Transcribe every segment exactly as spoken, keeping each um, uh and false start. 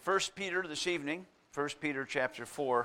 First Peter this evening, First Peter chapter four.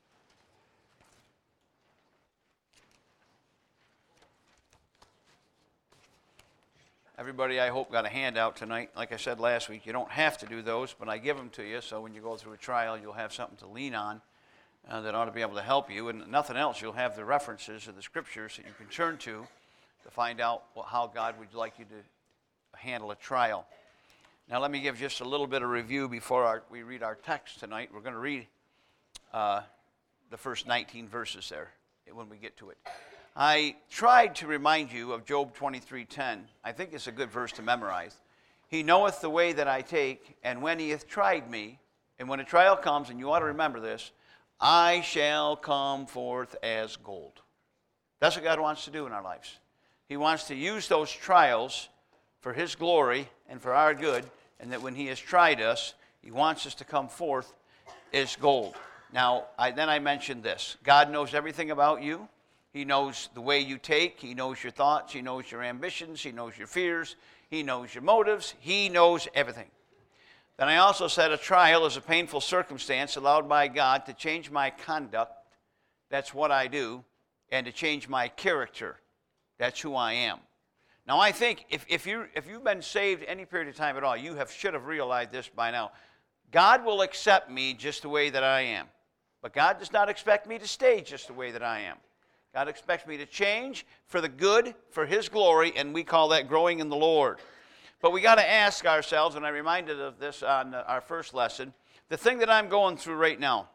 Everybody, I hope, got a handout tonight. Like I said last week, you don't have to do those, but I give them to you, so when you go through a trial, you'll have something to lean on uh, that ought to be able to help you. And nothing else, you'll have the references of the scriptures that you can turn to to find out how God would like you to handle a trial. Now, let me give just a little bit of review before our, we read our text tonight. We're going to read uh, the first nineteen verses there when we get to it. I tried to remind you of Job twenty-three ten. I think it's a good verse to memorize. He knoweth the way that I take, and when he hath tried me, and when a trial comes, and you ought to remember this, I shall come forth as gold. That's what God wants to do in our lives. He wants to use those trials for his glory and for our good, and that when he has tried us, he wants us to come forth as gold. Now, I, then I mentioned this. God knows everything about you. He knows the way you take. He knows your thoughts. He knows your ambitions. He knows your fears. He knows your motives. He knows everything. Then I also said a trial is a painful circumstance allowed by God to change my conduct. That's what I do. And to change my character. That's who I am. Now, I think if, if, you, if you've been saved any period of time at all, you have should have realized this by now. God will accept me just the way that I am. But God does not expect me to stay just the way that I am. God expects me to change for the good, for his glory, and we call that growing in the Lord. But we got to ask ourselves, and I reminded of this on our first lesson, the thing that I'm going through right now,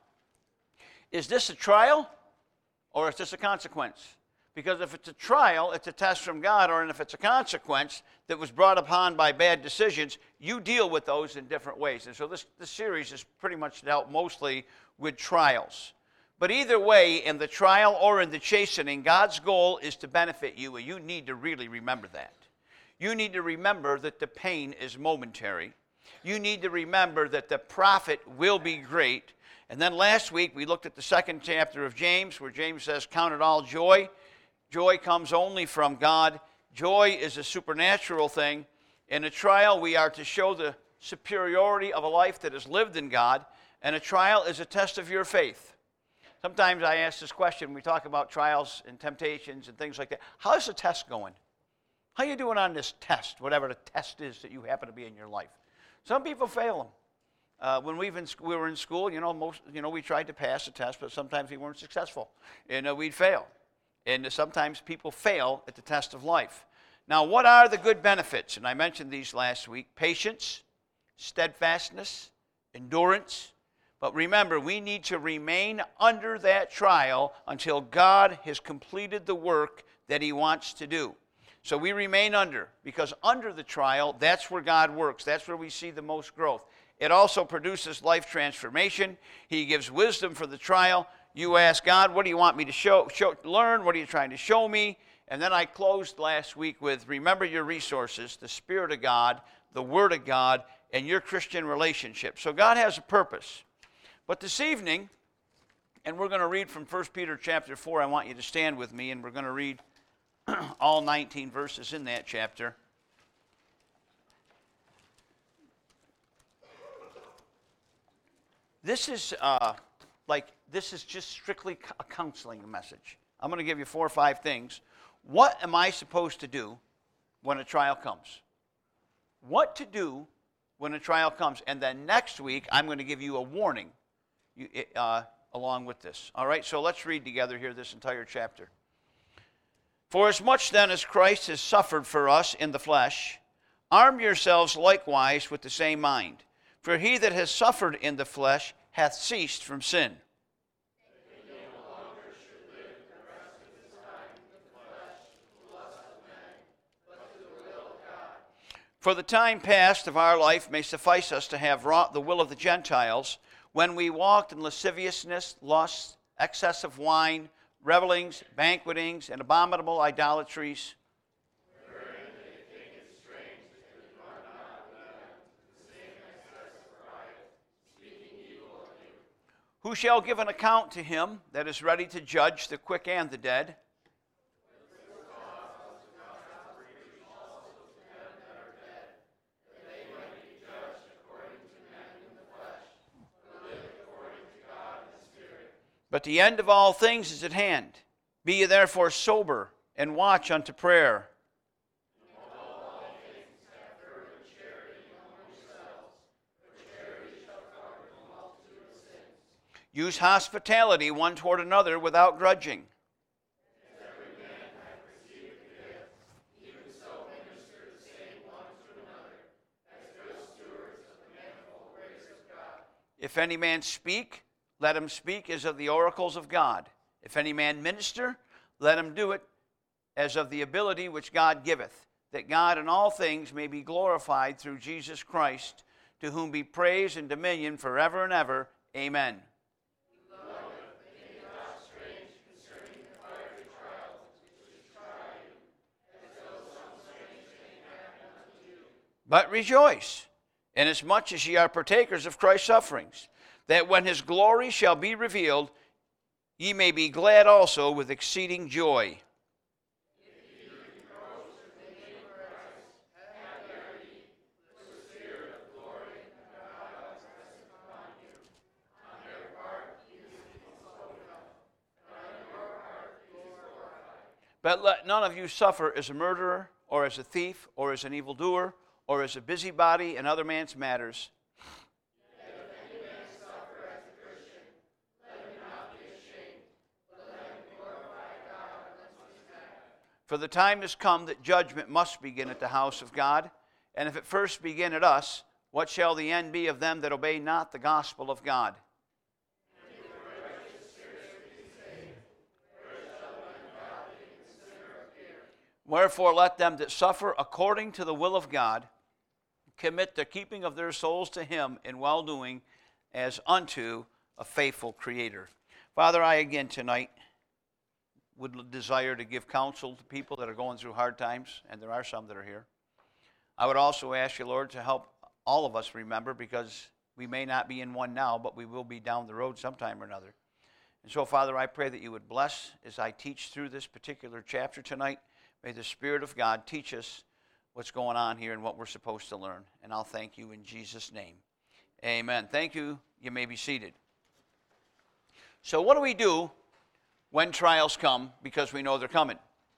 is this a trial or is this a consequence? Because if it's a trial, it's a test from God, or if it's a consequence that was brought upon by bad decisions, you deal with those in different ways. And so this, this series is pretty much dealt mostly with trials. But either way, in the trial or in the chastening, God's goal is to benefit you, and you need to really remember that. You need to remember that the pain is momentary. You need to remember that the profit will be great. And then last week, we looked at the second chapter of James, where James says, count it all joy. Joy comes only from God. Joy is a supernatural thing. In a trial, we are to show the superiority of a life that is lived in God, and a trial is a test of your faith. Sometimes I ask this question when we talk about trials and temptations and things like that. How's the test going? How are you doing on this test, whatever the test is that you happen to be in your life? Some people fail them. Uh, when we've in, we were in school, you know, most, you know, we tried to pass the test, but sometimes we weren't successful, and uh, we'd fail. And uh, sometimes people fail at the test of life. Now, what are the good benefits? And I mentioned these last week: patience, steadfastness, endurance. But remember, we need to remain under that trial until God has completed the work that he wants to do. So we remain under, because under the trial, that's where God works. That's where we see the most growth. It also produces life transformation. He gives wisdom for the trial. You ask God, what do you want me to show, show, learn? What are you trying to show me? And then I closed last week with, remember your resources, the Spirit of God, the Word of God, and your Christian relationship. So God has a purpose. But this evening, and we're going to read from First Peter chapter four. I want you to stand with me, and we're going to read all nineteen verses in that chapter. This is uh, like, this is just strictly a counseling message. I'm going to give you four or five things. What am I supposed to do when a trial comes? What to do when a trial comes. And then next week, I'm going to give you a warning. You, uh, along with this. All right, so let's read together here this entire chapter. For as much then as Christ has suffered for us in the flesh, arm yourselves likewise with the same mind. For he that has suffered in the flesh hath ceased from sin. For the time past of our life may suffice us to have wrought the will of the Gentiles, when we walked in lasciviousness, lust, excess of wine, revelings, banquetings, and abominable idolatries. Who shall give an account to him that is ready to judge the quick and the dead? But the end of all things is at hand. Be ye therefore sober, and watch unto prayer. Use hospitality one toward another without grudging. If any man speak, let him speak as of the oracles of God. If any man minister, let him do it as of the ability which God giveth, that God in all things may be glorified through Jesus Christ, to whom be praise and dominion forever and ever. Amen. But rejoice, inasmuch as ye are partakers of Christ's sufferings, that when his glory shall be revealed, ye may be glad also with exceeding joy. But let none of you suffer as a murderer, or as a thief, or as an evildoer, or as a busybody in other man's matters. Yet if any man suffer as a Christian, let him not be ashamed, but let him glorify God unto his name. For the time is come that judgment must begin at the house of God, and if it first begin at us, what shall the end be of them that obey not the gospel of God? Wherefore let them that suffer according to the will of God commit the keeping of their souls to him in well-doing as unto a faithful Creator. Father, I again tonight would desire to give counsel to people that are going through hard times, and there are some that are here. I would also ask you, Lord, to help all of us remember, because we may not be in one now, but we will be down the road sometime or another. And so, Father, I pray that you would bless as I teach through this particular chapter tonight. May the Spirit of God teach us what's going on here and what we're supposed to learn. And I'll thank you in Jesus' name. Amen. Thank you. You may be seated. So what do we do when trials come, because we know they're coming?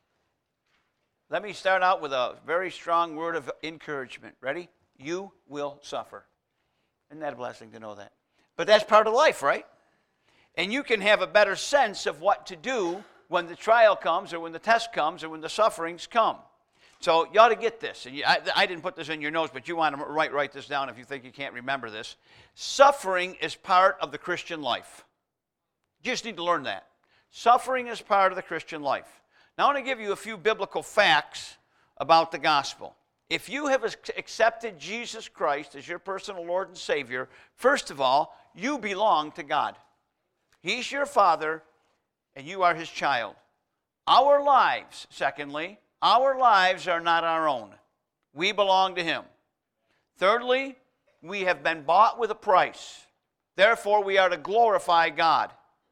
Let me start out with a very strong word of encouragement. Ready? You will suffer. Isn't that a blessing to know that? But that's part of life, right? And you can have a better sense of what to do when the trial comes, or when the test comes, or when the sufferings come. So you ought to get this. And you, I, I didn't put this in your notes, but you want to write, write this down if you think you can't remember this. Suffering is part of the Christian life. You just need to learn that. Suffering is part of the Christian life. Now I want to give you a few biblical facts about the gospel. If you have accepted Jesus Christ as your personal Lord and Savior, first of all, you belong to God. He's your Father, and you are his child. Our lives, secondly, our lives are not our own. We belong to him. Thirdly, we have been bought with a price. Therefore, we are to glorify God.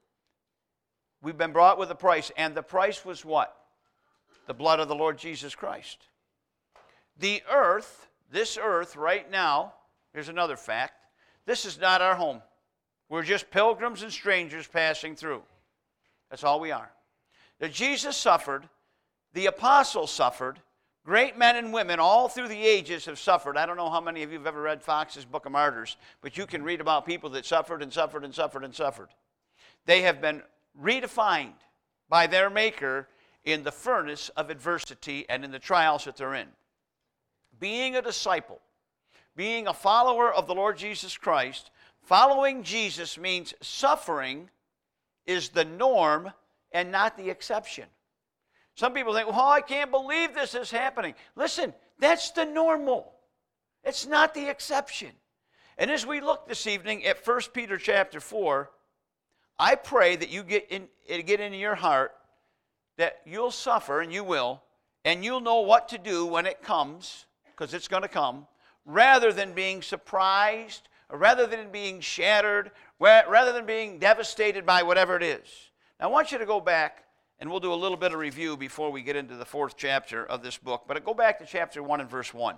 We've been bought with a price, and the price was what? The blood of the Lord Jesus Christ. The earth, this earth right now, here's another fact, this is not our home. We're just pilgrims and strangers passing through. That's all we are. That Jesus suffered, the apostles suffered, great men and women all through the ages have suffered. I don't know how many of you have ever read Fox's Book of Martyrs, but you can read about people that suffered and suffered and suffered and suffered. They have been redefined by their Maker in the furnace of adversity and in the trials that they're in. Being a disciple, being a follower of the Lord Jesus Christ, following Jesus means suffering is the norm and not the exception. Some people think, well, I can't believe this is happening. Listen, that's the normal. It's not the exception. And as we look this evening at First Peter chapter four, I pray that you get in, get into your heart that you'll suffer, and you will, and you'll know what to do when it comes, because it's going to come, rather than being surprised, or rather than being shattered, rather than being devastated by whatever it is. Now, I want you to go back, and we'll do a little bit of review before we get into the fourth chapter of this book. But go back to chapter one and verse one.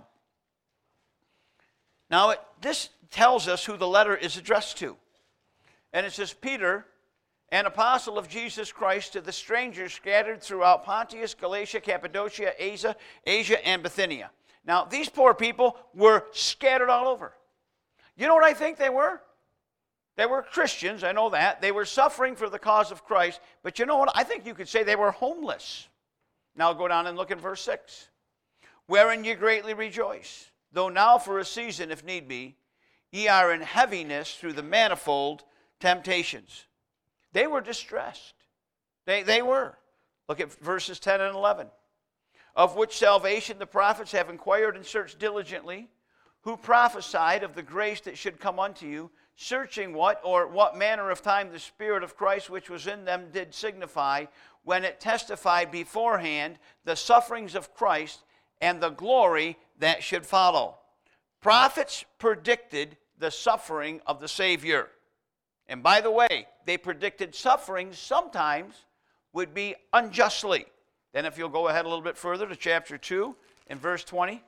Now, it, this tells us who the letter is addressed to. And it says, Peter, an apostle of Jesus Christ to the strangers scattered throughout Pontus, Galatia, Cappadocia, Asia, Asia, and Bithynia. Now, these poor people were scattered all over. You know what I think they were? They were Christians, I know that. They were suffering for the cause of Christ. But you know what? I think you could say they were homeless. Now go down and look at verse six. Wherein ye greatly rejoice, though now for a season, if need be, ye are in heaviness through the manifold temptations. They were distressed. They, they were. Look at verses ten and eleven. Of which salvation the prophets have inquired and searched diligently, who prophesied of the grace that should come unto you, searching what or what manner of time the Spirit of Christ which was in them did signify, when it testified beforehand the sufferings of Christ and the glory that should follow. Prophets predicted the suffering of the Savior. And by the way, they predicted suffering sometimes would be unjustly. Then if you'll go ahead a little bit further to chapter two and verse twenty.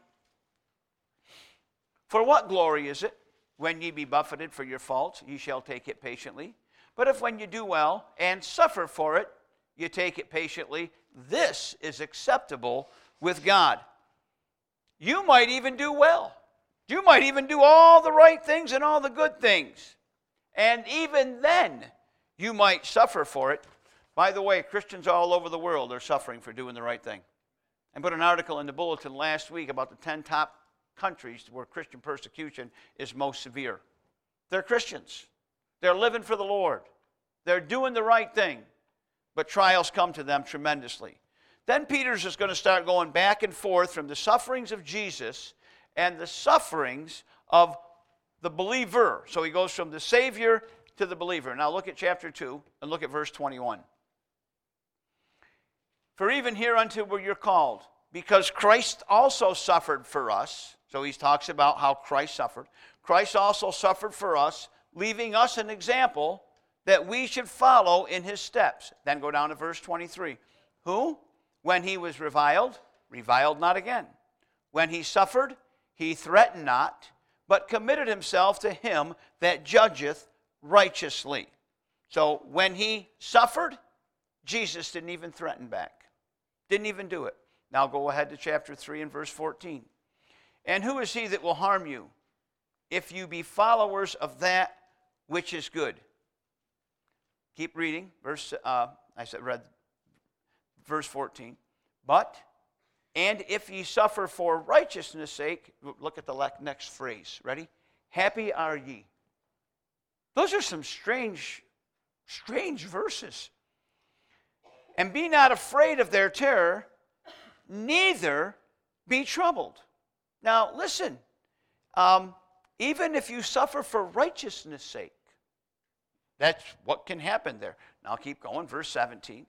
For what glory is it, when ye be buffeted for your faults, ye shall take it patiently? But if when you do well and suffer for it, you take it patiently, this is acceptable with God. You might even do well. You might even do all the right things and all the good things. And even then, you might suffer for it. By the way, Christians all over the world are suffering for doing the right thing. I put an article in the bulletin last week about the ten top countries where Christian persecution is most severe. They're Christians. They're living for the Lord. They're doing the right thing. But trials come to them tremendously. Then Peter's is going to start going back and forth from the sufferings of Jesus and the sufferings of the believer. So he goes from the Savior to the believer. Now look at chapter two and look at verse twenty-one. For even hereunto were you called, because Christ also suffered for us. So he talks about how Christ suffered. Christ also suffered for us, leaving us an example that we should follow in his steps. Then go down to verse twenty-three. Who, when he was reviled, reviled not again. When he suffered, he threatened not, but committed himself to him that judgeth righteously. So when he suffered, Jesus didn't even threaten back. Didn't even do it. Now go ahead to chapter three and verse fourteen. And who is he that will harm you, if you be followers of that which is good? Keep reading. Verse uh, I said read verse fourteen. But and if ye suffer for righteousness' sake, look at the next phrase. Ready? Happy are ye. Those are some strange, strange verses. And be not afraid of their terror, neither be troubled. Now, listen. Um, even if you suffer for righteousness' sake, that's what can happen there. Now, keep going. Verse seventeen.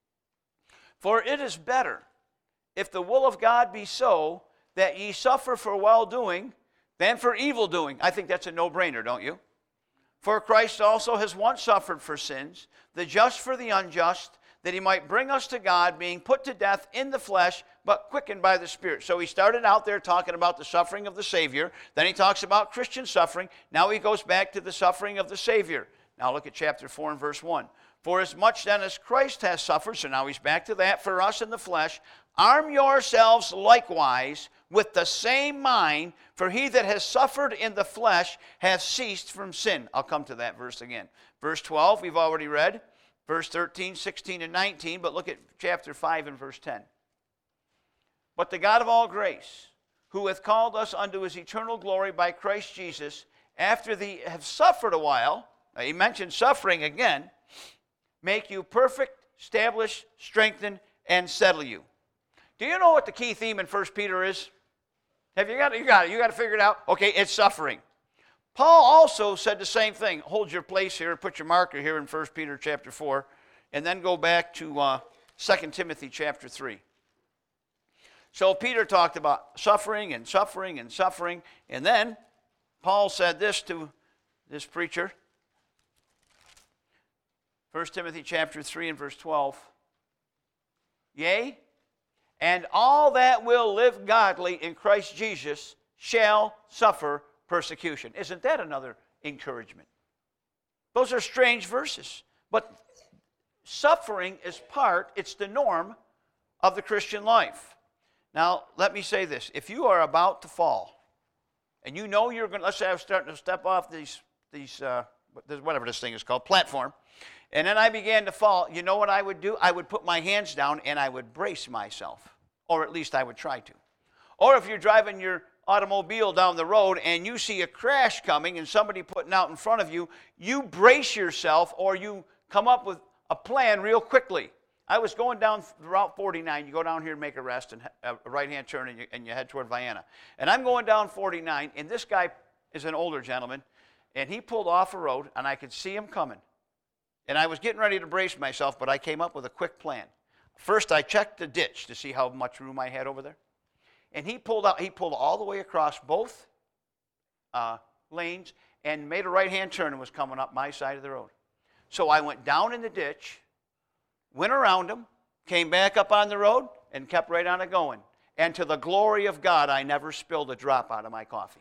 For it is better, if the will of God be so, that ye suffer for well-doing than for evil-doing. I think that's a no-brainer, don't you? For Christ also has once suffered for sins, the just for the unjust, that he might bring us to God, being put to death in the flesh, but quickened by the Spirit. So he started out there talking about the suffering of the Savior. Then he talks about Christian suffering. Now he goes back to the suffering of the Savior. Now look at chapter four and verse one. For as much then as Christ has suffered, so now he's back to that, for us in the flesh, arm yourselves likewise with the same mind, for he that has suffered in the flesh has ceased from sin. I'll come to that verse again. Verse twelve, we've already read. Verse thirteen, sixteen, and nineteen, but look at chapter five and verse ten. But the God of all grace, who hath called us unto his eternal glory by Christ Jesus, after they have suffered a while, now he mentioned suffering again, make you perfect, establish, strengthen, and settle you. Do you know what the key theme in First Peter is? Have you got it? You got it. You got to figure it out. Okay, it's suffering. Paul also said the same thing. Hold your place here, put your marker here in First Peter chapter four, and then go back to uh, Second Timothy chapter three. So Peter talked about suffering and suffering and suffering, and then Paul said this to this preacher. First Timothy chapter three and verse twelve. Yea, and all that will live godly in Christ Jesus shall suffer persecution. Isn't that another encouragement? Those are strange verses. But suffering is part, it's the norm of the Christian life. Now, let me say this. If you are about to fall, and you know you're going to, let's say I'm starting to step off these, these uh, whatever this thing is called, platform, and then I began to fall, you know what I would do? I would put my hands down and I would brace myself, or at least I would try to. Or if you're driving your automobile down the road and you see a crash coming and somebody putting out in front of you, you brace yourself or you come up with a plan real quickly. I was going down Route forty-nine. You go down here and make a rest and a right-hand turn and you, and you head toward Vienna. And I'm going down forty-nine, and this guy is an older gentleman, and he pulled off a road, and I could see him coming. And I was getting ready to brace myself, but I came up with a quick plan. First, I checked the ditch to see how much room I had over there. And he pulled out. He pulled all the way across both uh, lanes and made a right-hand turn and was coming up my side of the road. So I went down in the ditch, went around him, came back up on the road, and kept right on it going. And to the glory of God, I never spilled a drop out of my coffee.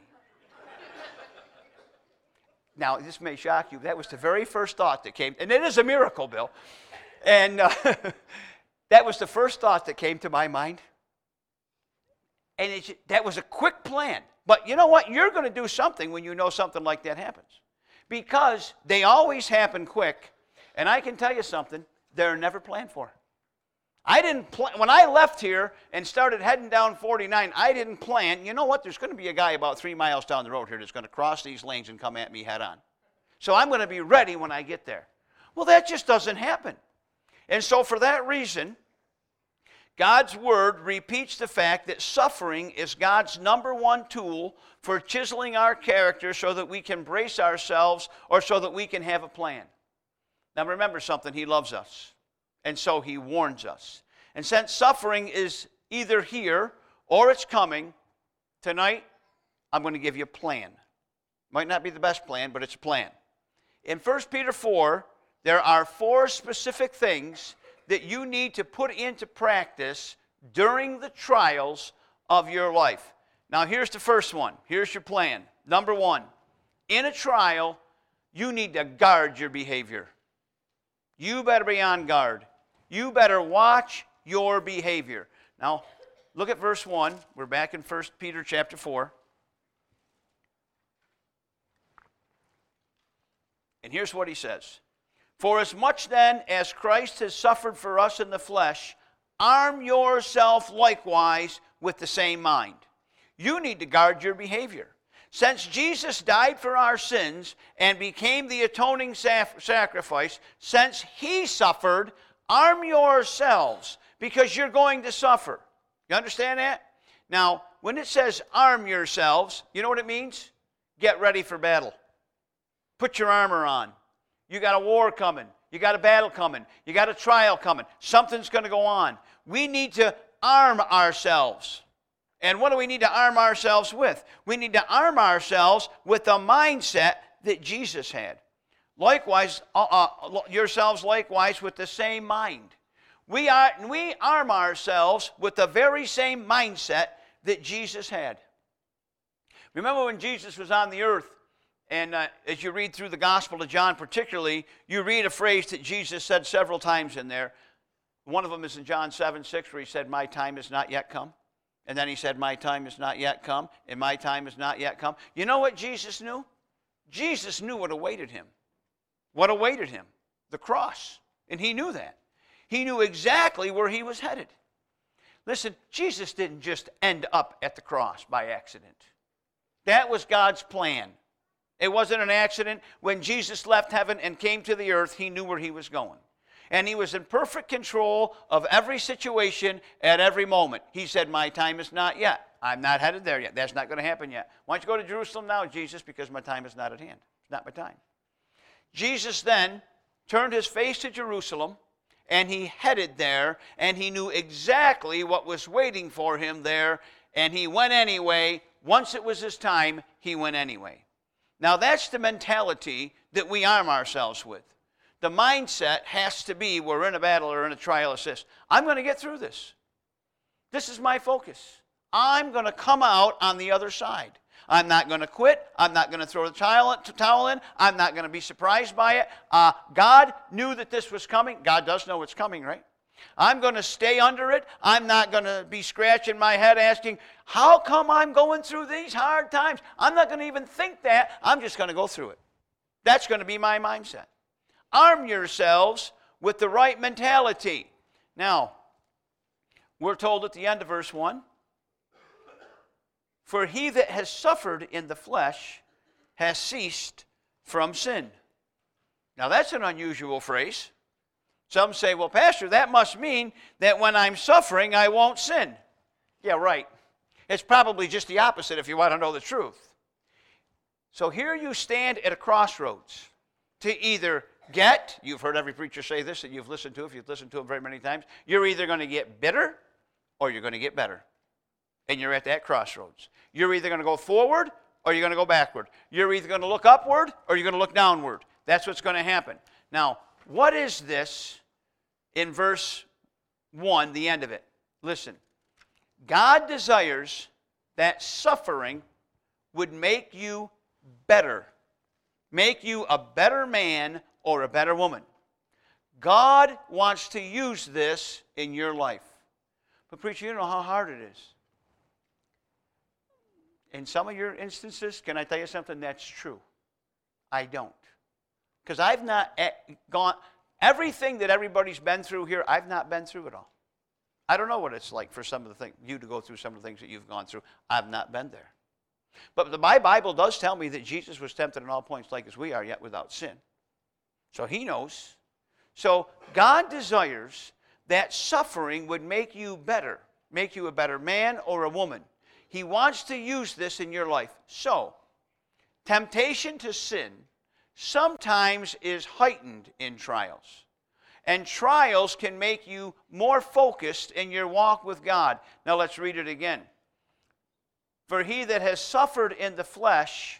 Now, this may shock you. That was the very first thought that came. And it is a miracle, Bill. And uh, that was the first thought that came to my mind. And it, that was a quick plan. But you know what? You're going to do something when you know something like that happens. Because they always happen quick. And I can tell you something, they're never planned for. I didn't plan, when I left here and started heading down forty-nine, I didn't plan, you know what, there's going to be a guy about three miles down the road here that's going to cross these lanes and come at me head on. So I'm going to be ready when I get there. Well, that just doesn't happen. And so for that reason, God's Word repeats the fact that suffering is God's number one tool for chiseling our character so that we can brace ourselves or so that we can have a plan. Now remember something, He loves us, and so He warns us. And since suffering is either here or it's coming, tonight I'm going to give you a plan. Might not be the best plan, but it's a plan. In First Peter four, there are four specific things that you need to put into practice during the trials of your life. Now here's the first one. Here's your plan. Number one, in a trial, you need to guard your behavior. You better be on guard. You better watch your behavior. Now, look at verse one. We're back in First Peter chapter four. And here's what he says. For as much then as Christ has suffered for us in the flesh, arm yourself likewise with the same mind. You need to guard your behavior. Since Jesus died for our sins and became the atoning sacrifice, since He suffered, arm yourselves because you're going to suffer. You understand that? Now, when it says arm yourselves, you know what it means? Get ready for battle. Put your armor on. You got a war coming. You got a battle coming. You got a trial coming. Something's going to go on. We need to arm ourselves. And what do we need to arm ourselves with? We need to arm ourselves with the mindset that Jesus had. Likewise, uh, uh, yourselves likewise with the same mind. We, are, we arm ourselves with the very same mindset that Jesus had. Remember when Jesus was on the earth, and uh, as you read through the Gospel of John particularly, you read a phrase that Jesus said several times in there. One of them is in John seven six, where He said, my time has not yet come. And then He said, my time has not yet come, and my time has not yet come. You know what Jesus knew? Jesus knew what awaited Him. What awaited Him? The cross. And He knew that. He knew exactly where He was headed. Listen, Jesus didn't just end up at the cross by accident. That was God's plan. It wasn't an accident. When Jesus left heaven and came to the earth, He knew where He was going. And He was in perfect control of every situation at every moment. He said, my time is not yet. I'm not headed there yet. That's not going to happen yet. Why don't you go to Jerusalem now, Jesus, because my time is not at hand. It's not my time. Jesus then turned His face to Jerusalem, and He headed there, and He knew exactly what was waiting for Him there, and He went anyway. Once it was His time, He went anyway. Now that's the mentality that we arm ourselves with. The mindset has to be we're in a battle or in a trial assist. I'm going to get through this. This is my focus. I'm going to come out on the other side. I'm not going to quit. I'm not going to throw the towel in. I'm not going to be surprised by it. Uh, God knew that this was coming. God does know it's coming, right? I'm going to stay under it. I'm not going to be scratching my head asking, how come I'm going through these hard times? I'm not going to even think that. I'm just going to go through it. That's going to be my mindset. Arm yourselves with the right mentality. Now, we're told at the end of verse one, for he that has suffered in the flesh has ceased from sin. Now, that's an unusual phrase. Some say, well, Pastor, that must mean that when I'm suffering, I won't sin. Yeah, right. It's probably just the opposite if you want to know the truth. So here you stand at a crossroads to either get, you've heard every preacher say this that you've listened to, if you've listened to him very many times, you're either going to get bitter or you're going to get better. And you're at that crossroads. You're either going to go forward or you're going to go backward. You're either going to look upward or you're going to look downward. That's what's going to happen. Now, what is this in verse one, the end of it? Listen, God desires that suffering would make you better, make you a better man or a better woman. God wants to use this in your life. But preacher, you know how hard it is. In some of your instances, can I tell you something that's true? I don't. Because I've not gone, everything that everybody's been through here, I've not been through it all. I don't know what it's like for some of the things, you to go through some of the things that you've gone through. I've not been there. But the, my Bible does tell me that Jesus was tempted in all points like as we are, yet without sin. So he knows. So God desires that suffering would make you better, make you a better man or a woman. He wants to use this in your life. So, temptation to sin sometimes is heightened in trials. And trials can make you more focused in your walk with God. Now let's read it again. For he that has suffered in the flesh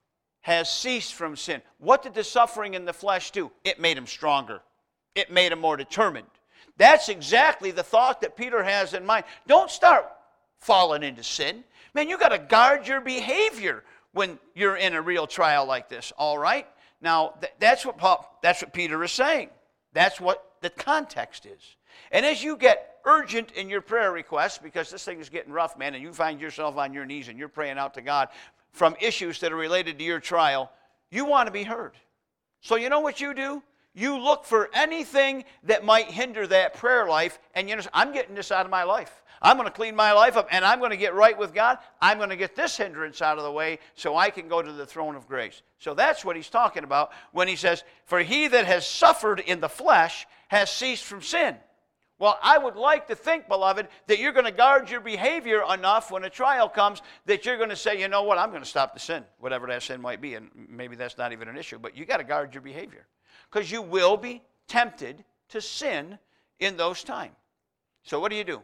has ceased from sin. What did the suffering in the flesh do? It made him stronger. It made him more determined. That's exactly the thought that Peter has in mind. Don't start falling into sin. Man, you got to guard your behavior when you're in a real trial like this, all right? Now, th- that's what Paul, that's what Peter is saying. That's what the context is. And as you get urgent in your prayer requests, because this thing is getting rough, man, and you find yourself on your knees and you're praying out to God from issues that are related to your trial, you want to be heard. So you know what you do? You look for anything that might hinder that prayer life, and you know, I'm getting this out of my life. I'm going to clean my life up, and I'm going to get right with God. I'm going to get this hindrance out of the way so I can go to the throne of grace. So that's what he's talking about when he says, for he that has suffered in the flesh has ceased from sin. Well, I would like to think, beloved, that you're going to guard your behavior enough when a trial comes that you're going to say, you know what, I'm going to stop the sin, whatever that sin might be, and maybe that's not even an issue, but you got to guard your behavior because you will be tempted to sin in those times. So what do you do?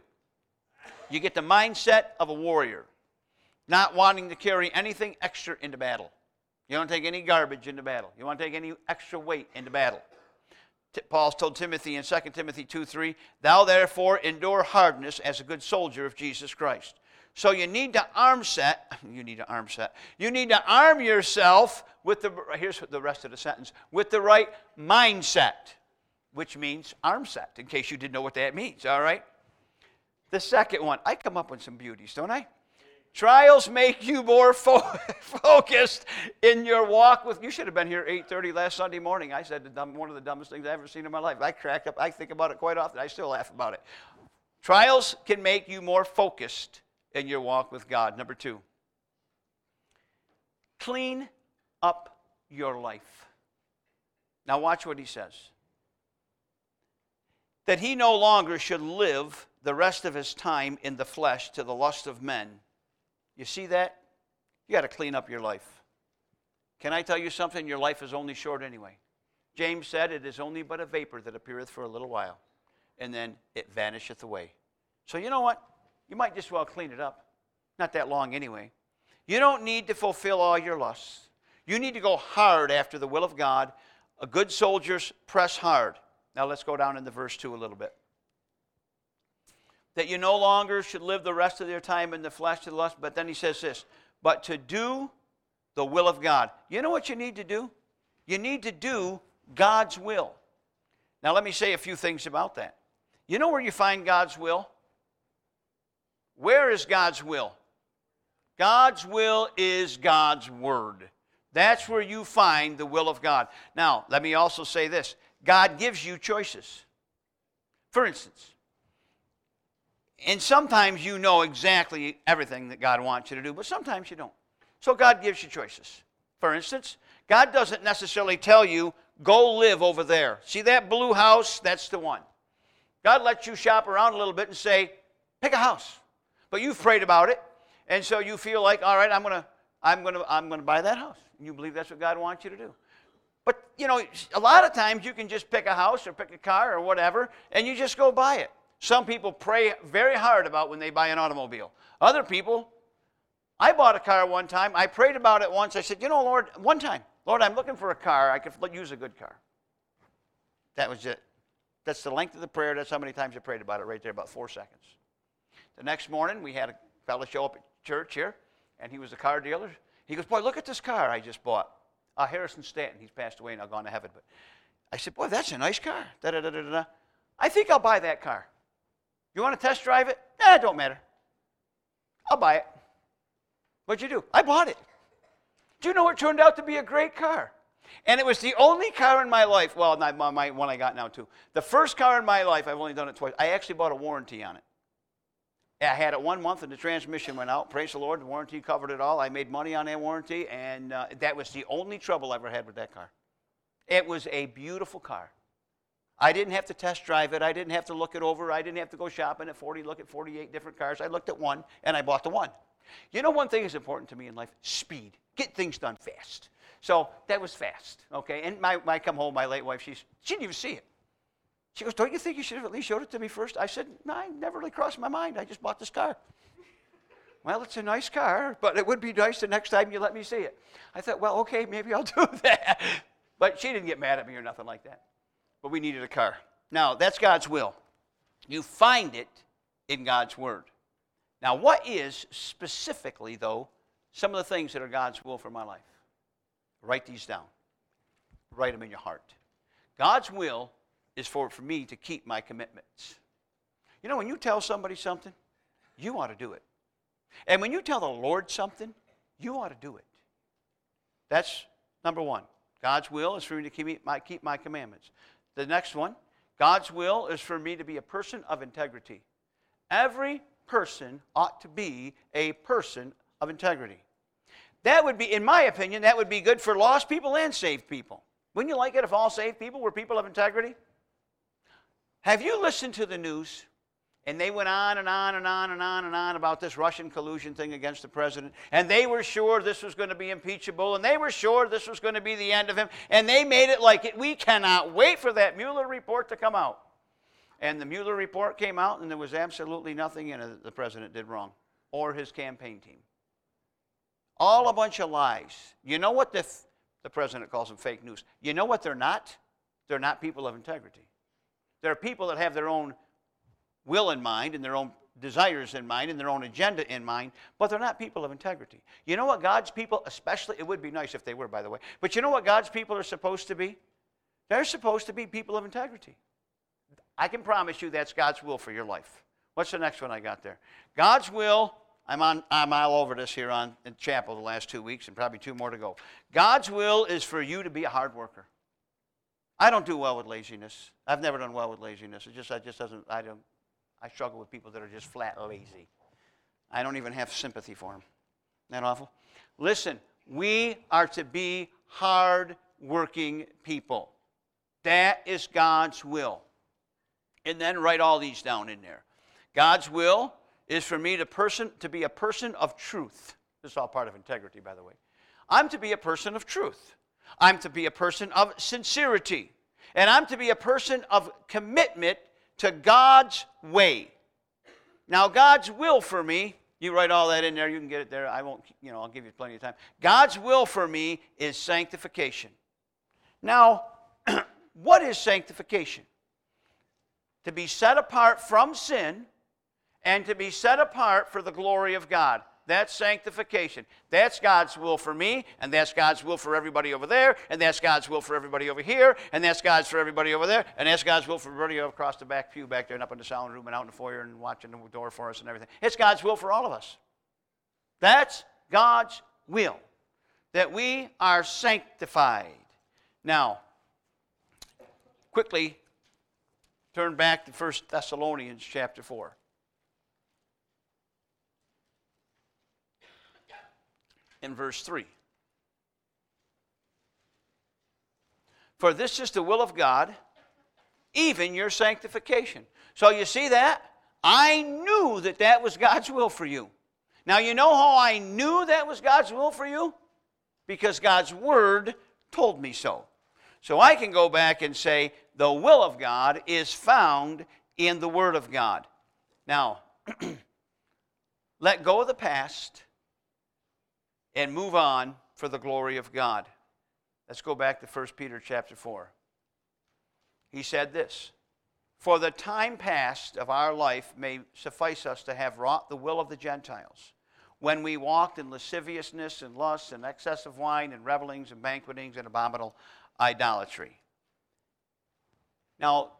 You get the mindset of a warrior, not wanting to carry anything extra into battle. You don't take any garbage into battle. You want to take any extra weight into battle. Paul told Timothy in Second Timothy two three, thou therefore endure hardness as a good soldier of Jesus Christ. So you need to arm set, you need to arm set, you need to arm yourself with the, here's the rest of the sentence, with the right mindset, which means arm set, in case you didn't know what that means, all right? The second one, I come up with some beauties, don't I? Trials make you more fo- focused in your walk with, you should have been here eight thirty last Sunday morning. I said the dumb, one of the dumbest things I've ever seen in my life. I crack up, I think about it quite often. I still laugh about it. Trials can make you more focused in your walk with God. Number two, clean up your life. Now watch what he says. That he no longer should live the rest of his time in the flesh to the lust of men. You see that? You got to clean up your life. Can I tell you something? Your life is only short anyway. James said, it is only but a vapor that appeareth for a little while, and then it vanisheth away. So you know what? You might just well clean it up. Not that long anyway. You don't need to fulfill all your lusts. You need to go hard after the will of God. A good soldier's press hard. Now let's go down into verse two a little bit. That you no longer should live the rest of your time in the flesh to the lust. But then he says this, but to do the will of God. You know what you need to do? You need to do God's will. Now let me say a few things about that. You know where you find God's will? Where is God's will? God's will is God's word. That's where you find the will of God. Now, let me also say this. God gives you choices. For instance, and sometimes you know exactly everything that God wants you to do, but sometimes you don't. So God gives you choices. For instance, God doesn't necessarily tell you, go live over there. See that blue house? That's the one. God lets you shop around a little bit and say, pick a house. But you've prayed about it, and so you feel like, all right, I'm going to I'm going to I'm going to buy that house. And you believe that's what God wants you to do. But, you know, a lot of times you can just pick a house or pick a car or whatever, and you just go buy it. Some people pray very hard about when they buy an automobile. Other people, I bought a car one time. I prayed about it once. I said, you know, Lord, one time, Lord, I'm looking for a car. I could use a good car. That was it. That's the length of the prayer. That's how many times I prayed about it right there, about four seconds. The next morning, we had a fellow show up at church here, and he was a car dealer. He goes, boy, look at this car I just bought. Uh, Harrison Stanton. He's passed away and now gone to heaven. But I said, boy, that's a nice car. Da, da, da, da, da. I think I'll buy that car. You want to test drive it? Nah, it don't matter. I'll buy it. What'd you do? I bought it. Do you know it turned out to be a great car? And it was the only car in my life, well, not my, my one I got now too. The first car in my life, I've only done it twice. I actually bought a warranty on it. I had it one month and the transmission went out. Praise the Lord, the warranty covered it all. I made money on that warranty, and uh, that was the only trouble I ever had with that car. It was a beautiful car. I didn't have to test drive it. I didn't have to look it over. I didn't have to go shopping at forty, look at forty-eight different cars. I looked at one, and I bought the one. You know one thing is important to me in life? Speed. Get things done fast. So that was fast, okay? And my, my come home, my late wife, she's, she didn't even see it. She goes, don't you think you should have at least showed it to me first? I said, no, it never really crossed my mind. I just bought this car. Well, it's a nice car, but it would be nice the next time you let me see it. I thought, well, okay, maybe I'll do that. But she didn't get mad at me or nothing like that. But we needed a car. Now, that's God's will. You find it in God's word. Now, what is specifically, though, some of the things that are God's will for my life? Write these down. Write them in your heart. God's will is for, for me to keep my commitments. You know, when you tell somebody something, you ought to do it. And when you tell the Lord something, you ought to do it. That's number one. God's will is for me to keep my, keep my commandments. The next one, God's will is for me to be a person of integrity. Every person ought to be a person of integrity. That would be, in my opinion, that would be good for lost people and saved people. Wouldn't you like it if all saved people were people of integrity? Have you listened to the news? And they went on and on and on and on and on about this Russian collusion thing against the president. And they were sure this was going to be impeachable. And they were sure this was going to be the end of him. And they made it like it. We cannot wait for that Mueller report to come out. And the Mueller report came out, and there was absolutely nothing in it that the president did wrong, or his campaign team. All a bunch of lies. You know what the, the president calls them? Fake news. You know what they're not? They're not people of integrity. They're people that have their own will in mind and their own desires in mind and their own agenda in mind, but they're not people of integrity. You know what God's people, especially, it would be nice if they were, by the way, but you know what God's people are supposed to be? They're supposed to be people of integrity. I can promise you that's God's will for your life. What's the next one I got there? God's will, I'm on, I'm all over this here on in chapel the last two weeks and probably two more to go. God's will is for you to be a hard worker. I don't do well with laziness. I've never done well with laziness. It just, I just doesn't, I don't, I struggle with people that are just flat lazy. I don't even have sympathy for them. Isn't that awful? Listen, we are to be hard-working people. That is God's will. And then write all these down in there. God's will is for me to, person, to be a person of truth. This is all part of integrity, by the way. I'm to be a person of truth. I'm to be a person of sincerity. And I'm to be a person of commitment to God's way. Now, God's will for me, you write all that in there, you can get it there. I won't, you know, I'll give you plenty of time. God's will for me is sanctification. Now, what is sanctification? To be set apart from sin and to be set apart for the glory of God. That's sanctification. That's God's will for me, and that's God's will for everybody over there, and that's God's will for everybody over here, and that's God's for everybody over there, and that's God's will for everybody across the back pew back there and up in the sound room and out in the foyer and watching the door for us and everything. It's God's will for all of us. That's God's will, that we are sanctified. Now, quickly turn back to First Thessalonians chapter four. In verse three. For this is the will of God, even your sanctification. So you see that? I knew that that was God's will for you. Now you know how I knew that was God's will for you? Because God's word told me so. So I can go back and say the will of God is found in the word of God. Now, let go of the past and move on for the glory of God. Let's go back to First Peter chapter four. He said this, for the time past of our life may suffice us to have wrought the will of the Gentiles, when we walked in lasciviousness and lust and excess of wine and revelings and banquetings and abominable idolatry. Now,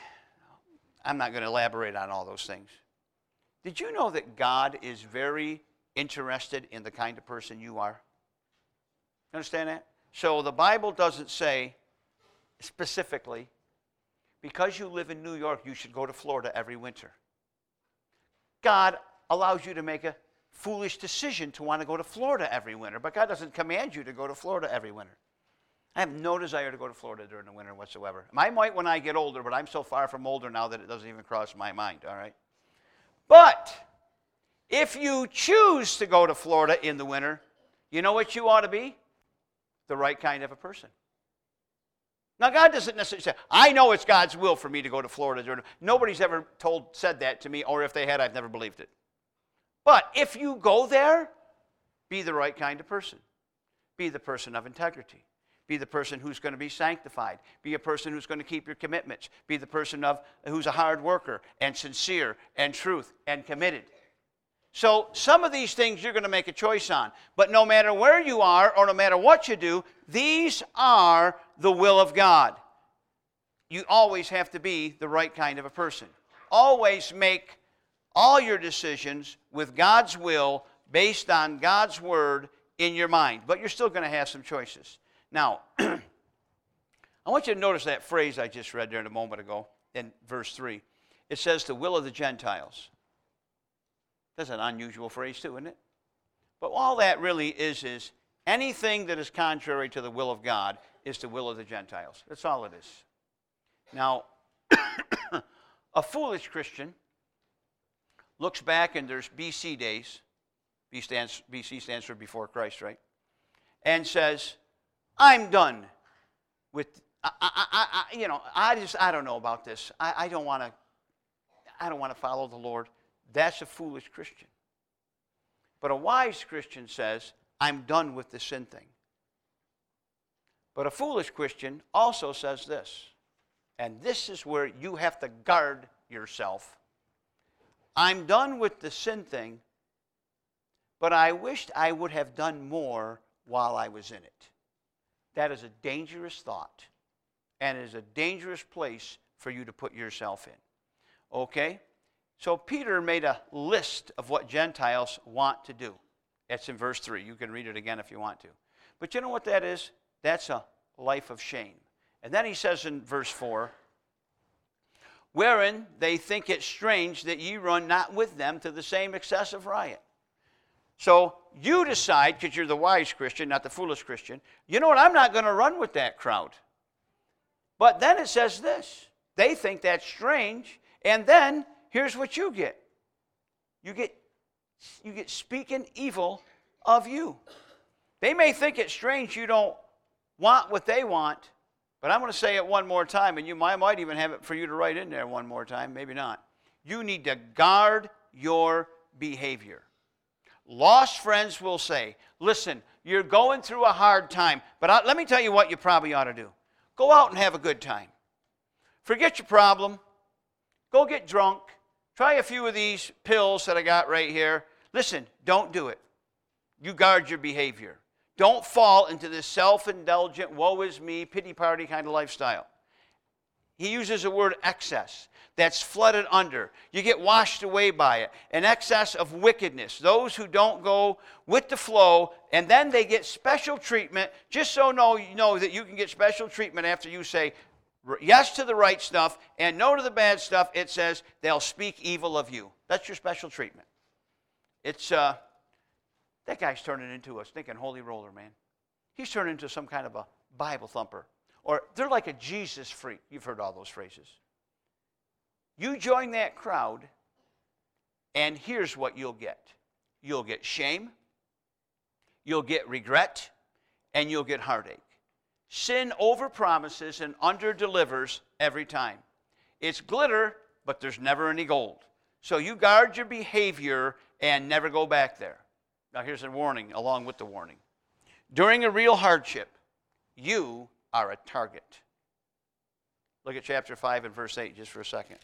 I'm not going to elaborate on all those things. Did you know that God is very interested in the kind of person you are? You understand that? So the Bible doesn't say specifically, because you live in New York, you should go to Florida every winter. God allows you to make a foolish decision to want to go to Florida every winter, but God doesn't command you to go to Florida every winter. I have no desire to go to Florida during the winter whatsoever. I might when I get older, but I'm so far from older now that it doesn't even cross my mind, all right? But if you choose to go to Florida in the winter, you know what you ought to be? The right kind of a person. Now, God doesn't necessarily say, I know it's God's will for me to go to Florida during. Nobody's ever told, said that to me, or if they had, I've never believed it. But if you go there, be the right kind of person. Be the person of integrity. Be the person who's going to be sanctified. Be a person who's going to keep your commitments. Be the person of who's a hard worker and sincere and truth and committed. So some of these things you're going to make a choice on. But no matter where you are or no matter what you do, these are the will of God. You always have to be the right kind of a person. Always make all your decisions with God's will based on God's word in your mind. But you're still going to have some choices. Now, I want you to notice that phrase I just read there a moment ago in verse three. It says the will of the Gentiles. That's an unusual phrase too, isn't it? But all that really is is anything that is contrary to the will of God is the will of the Gentiles. That's all it is. Now, a foolish Christian looks back and there's B C days. B, stands, B C stands for before Christ, right? And says, I'm done with, I, I, I, you know, I just, I don't know about this. I, I don't want to, I don't want to follow the Lord. That's a foolish Christian. But a wise Christian says, I'm done with the sin thing. But a foolish Christian also says this, and this is where you have to guard yourself. I'm done with the sin thing, but I wished I would have done more while I was in it. That is a dangerous thought, and it is a dangerous place for you to put yourself in. Okay? So Peter made a list of what Gentiles want to do. That's in verse three. You can read it again if you want to. But you know what that is? That's a life of shame. And then he says in verse four, wherein they think it strange that ye run not with them to the same excessive riot. So you decide, because you're the wise Christian, not the foolish Christian, you know what, I'm not going to run with that crowd. But then it says this, they think that's strange, and then here's what you get. You get, you get speaking evil of you. They may think it's strange you don't want what they want, but I'm going to say it one more time, and you I might even have it for you to write in there one more time, maybe not. You need to guard your behavior. Lost friends will say, listen, you're going through a hard time, but I, let me tell you what you probably ought to do. Go out and have a good time. Forget your problem. Go get drunk. Try a few of these pills that I got right here. Listen, don't do it. You guard your behavior. Don't fall into this self-indulgent, woe is me, pity party kind of lifestyle. He uses the word excess. That's flooded under. You get washed away by it. An excess of wickedness. Those who don't go with the flow, and then they get special treatment, just so know, you know that you can get special treatment after you say yes to the right stuff and no to the bad stuff. It says they'll speak evil of you. That's your special treatment. It's, uh, that guy's turning into a stinking holy roller, man. He's turning into some kind of a Bible thumper. Or they're like a Jesus freak. You've heard all those phrases. You join that crowd, and here's what you'll get. You'll get shame, you'll get regret, and you'll get heartache. Sin overpromises and underdelivers every time. It's glitter, but there's never any gold. So you guard your behavior and never go back there. Now here's a warning along with the warning. During a real hardship, you are a target. Look at chapter five and verse eight just for a second.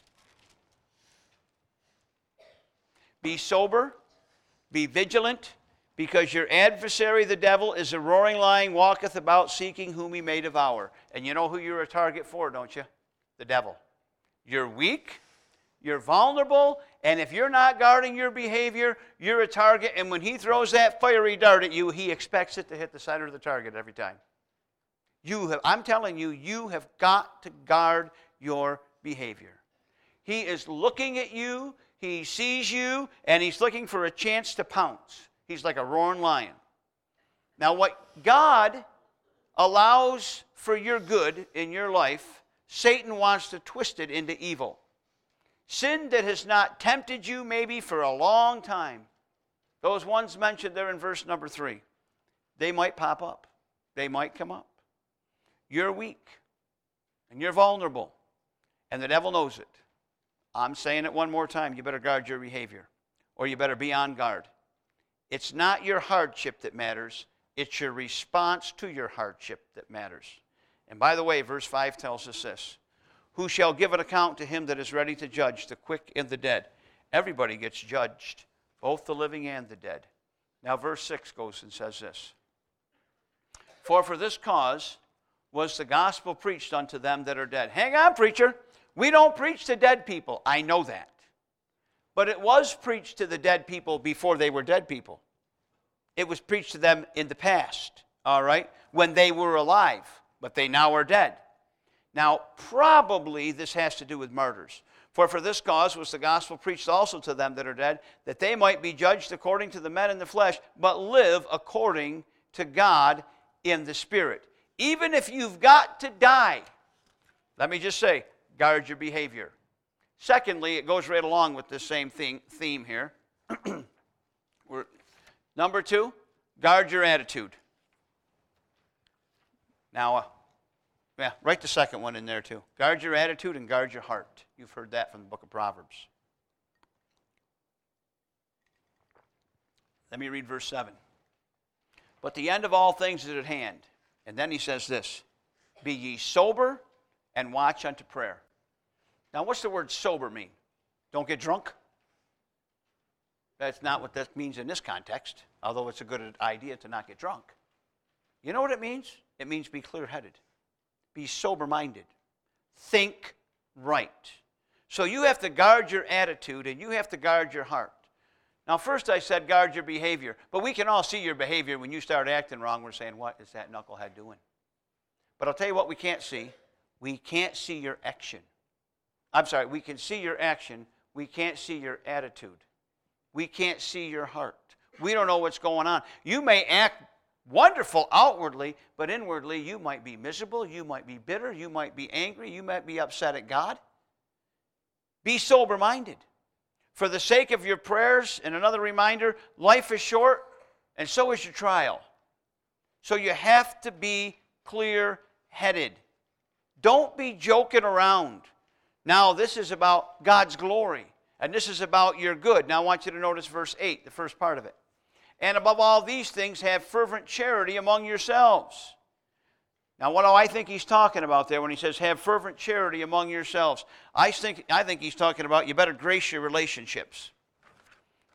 Be sober, be vigilant, because your adversary, the devil, is a roaring lion, walketh about seeking whom he may devour. And you know who you're a target for, don't you? The devil. You're weak, you're vulnerable, and if you're not guarding your behavior, you're a target, and when he throws that fiery dart at you, he expects it to hit the center of the target every time. You have, I'm telling you, you have got to guard your behavior. He is looking at you, he sees you, and he's looking for a chance to pounce. He's like a roaring lion. Now, what God allows for your good in your life, Satan wants to twist it into evil. Sin that has not tempted you maybe for a long time, those ones mentioned there in verse number three, they might pop up. They might come up. You're weak, and you're vulnerable, and the devil knows it. I'm saying it one more time. You better guard your behavior, or you better be on guard. It's not your hardship that matters. It's your response to your hardship that matters. And by the way, verse five tells us this. Who shall give an account to him that is ready to judge the quick and the dead? Everybody gets judged, both the living and the dead. Now verse six goes and says this. For for this cause was the gospel preached unto them that are dead. Hang on, preacher. We don't preach to dead people. I know that. But it was preached to the dead people before they were dead people. It was preached to them in the past, all right, when they were alive, but they now are dead. Now, probably this has to do with martyrs. For for this cause was the gospel preached also to them that are dead, that they might be judged according to the men in the flesh, but live according to God in the Spirit. Even if you've got to die, let me just say, guard your behavior. Secondly, it goes right along with this same theme, theme here. We're, number two, guard your attitude. Now, uh, yeah, write the second one in there too. Guard your attitude and guard your heart. You've heard that from the book of Proverbs. Let me read verse seven. But the end of all things is at hand. And then he says this, be ye sober and watch unto prayer. Now, what's the word sober mean? Don't get drunk? That's not what that means in this context, although it's a good idea to not get drunk. You know what it means? It means be clear-headed. Be sober-minded. Think right. So you have to guard your attitude and you have to guard your heart. Now, first I said guard your behavior, but we can all see your behavior when you start acting wrong. We're saying, what is that knucklehead doing? But I'll tell you what we can't see. We can't see your action. I'm sorry, we can see your action. We can't see your attitude. We can't see your heart. We don't know what's going on. You may act wonderful outwardly, but inwardly you might be miserable, you might be bitter, you might be angry, you might be upset at God. Be sober-minded. For the sake of your prayers, and another reminder, life is short, and so is your trial. So you have to be clear-headed. Don't be joking around. Now, this is about God's glory, and this is about your good. Now, I want you to notice verse eight, the first part of it. And above all these things, have fervent charity among yourselves. Now, what do I think he's talking about there when he says, have fervent charity among yourselves? I think, I think he's talking about you better grace your relationships.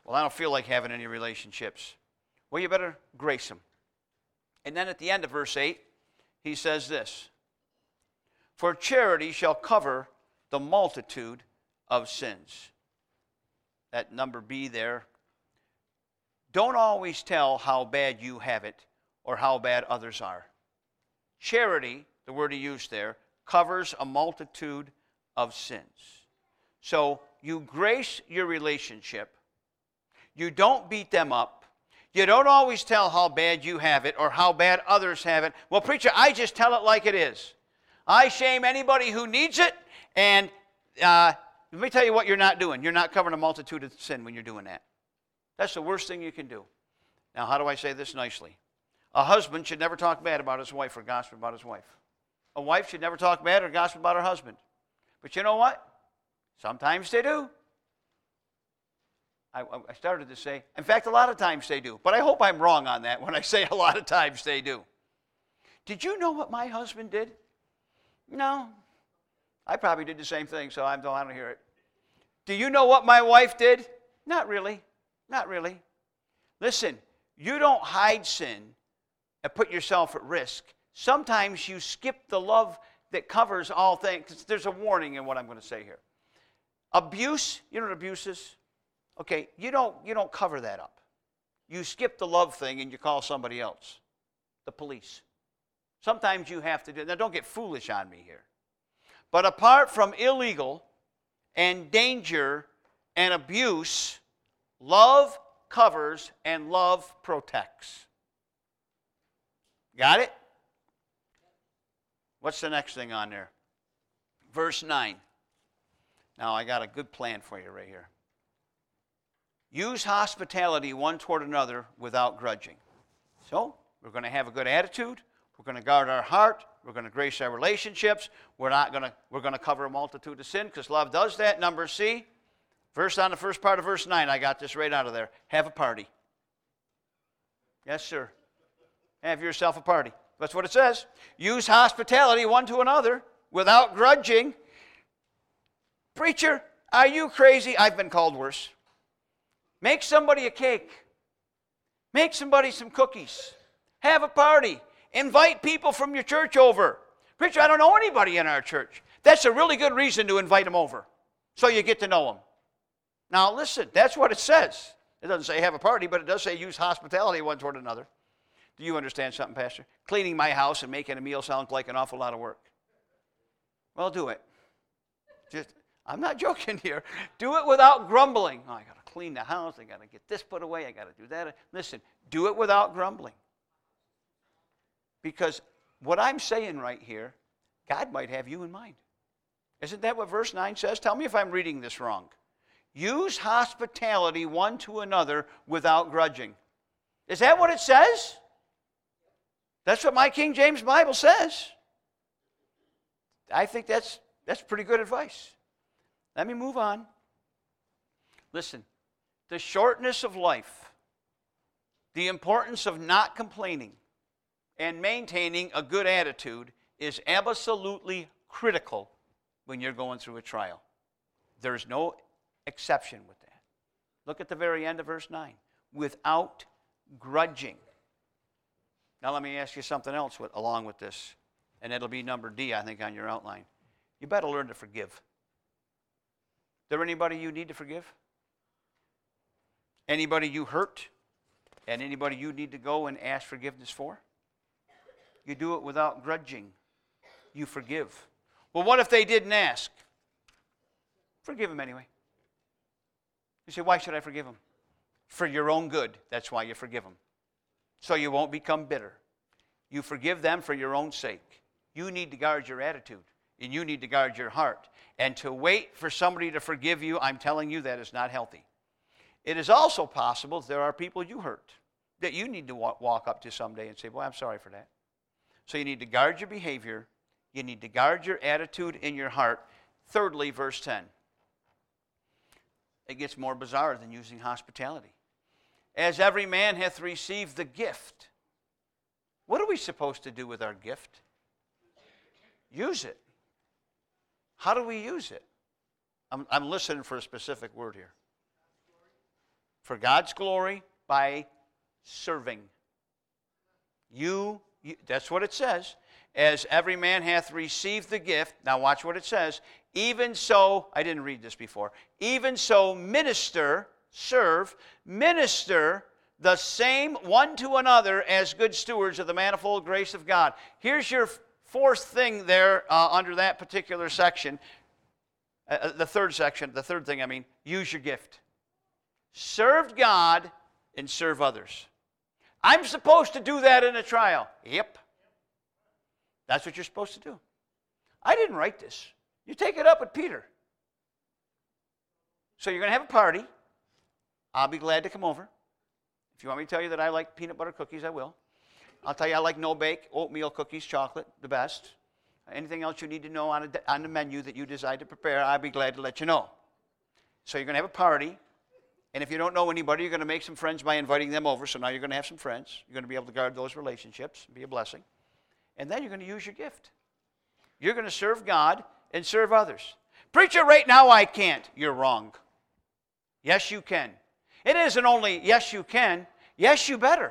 Well, I don't feel like having any relationships. Well, you better grace them. And then at the end of verse eight, he says this, for charity shall cover the multitude of sins. That number B there. Don't always tell how bad you have it or how bad others are. Charity, the word he used there, covers a multitude of sins. So you grace your relationship. You don't beat them up. You don't always tell how bad you have it or how bad others have it. Well, preacher, I just tell it like it is. I shame anybody who needs it, and uh, let me tell you what you're not doing. You're not covering a multitude of sin when you're doing that. That's the worst thing you can do. Now, how do I say this nicely? A husband should never talk bad about his wife or gossip about his wife. A wife should never talk bad or gossip about her husband. But you know what? Sometimes they do. I, I started to say, in fact, a lot of times they do. But I hope I'm wrong on that when I say a lot of times they do. Did you know what my husband did? No. I probably did the same thing, so I don't, I don't hear it. Do you know what my wife did? Not really. Not really. Listen, you don't hide sin and put yourself at risk. Sometimes you skip the love that covers all things. There's a warning in what I'm going to say here. Abuse, you know what abuse is? Okay, you don't, you don't cover that up. You skip the love thing and you call somebody else, the police. Sometimes you have to do, now don't get foolish on me here. But apart from illegal and danger and abuse, love covers and love protects. Got it? What's the next thing on there? Verse nine. Now I got a good plan for you right here. Use hospitality one toward another without grudging. So, we're going to have a good attitude. We're going to guard our heart. We're going to grace our relationships. We're not going to, we're going to cover a multitude of sin because love does that. Number C, verse on the first part of verse nine, I got this right out of there. Have a party. Yes, sir. Have yourself a party. That's what it says. Use hospitality one to another without grudging. Preacher, are you crazy? I've been called worse. Make somebody a cake. Make somebody some cookies. Have a party. Invite people from your church over. Preacher, I don't know anybody in our church. That's a really good reason to invite them over, so you get to know them. Now listen, that's what it says. It doesn't say have a party, but it does say use hospitality one toward another. Do you understand something, Pastor? Cleaning my house and making a meal sounds like an awful lot of work. Well, do it. Just, I'm not joking here. Do it without grumbling. Oh, I got to clean the house. I got to get this put away. I got to do that. Listen, do it without grumbling. Because what I'm saying right here, God might have you in mind. Isn't that what verse nine says? Tell me if I'm reading this wrong. Use hospitality one to another without grudging. Is that what it says? That's what my King James Bible says. I think that's, that's pretty good advice. Let me move on. Listen, the shortness of life, the importance of not complaining, and maintaining a good attitude is absolutely critical when you're going through a trial. There's no exception with that. Look at the very end of verse nine. Without grudging. Now let me ask you something else with, along with this, and it'll be number D, I think, on your outline. You better learn to forgive. Is there anybody you need to forgive? Anybody you hurt? And anybody you need to go and ask forgiveness for? You do it without grudging. You forgive. Well, what if they didn't ask? Forgive them anyway. You say, why should I forgive them? For your own good. That's why you forgive them. So you won't become bitter. You forgive them for your own sake. You need to guard your attitude. And you need to guard your heart. And to wait for somebody to forgive you, I'm telling you, that is not healthy. It is also possible that there are people you hurt that you need to walk up to someday and say, boy, I'm sorry for that. So you need to guard your behavior. You need to guard your attitude in your heart. Thirdly, verse ten. It gets more bizarre than using hospitality. As every man hath received the gift. What are we supposed to do with our gift? Use it. How do we use it? I'm, I'm listening for a specific word here. for God's glory by serving. You, you, that's what it says. As every man hath received the gift, now watch what it says, even so, I didn't read this before, even so minister, serve, minister the same one to another as good stewards of the manifold grace of God. Here's your fourth thing there uh, under that particular section, uh, the third section, the third thing I mean, use your gift. Serve God and serve others. I'm supposed to do that in a trial. Yep. That's what you're supposed to do. I didn't write this. You take it up with Peter. So you're going to have a party. I'll be glad to come over. If you want me to tell you that I like peanut butter cookies, I will. I'll tell you I like no-bake, oatmeal cookies, chocolate, the best. Anything else you need to know on, a, on the menu that you decide to prepare, I'll be glad to let you know. So you're going to have a party. And if you don't know anybody, you're going to make some friends by inviting them over. So now you're going to have some friends. You're going to be able to guard those relationships and be a blessing. And then you're going to use your gift. You're going to serve God and serve others. Preacher, right now I can't. You're wrong. Yes, you can. It isn't only yes, you can. Yes, you better.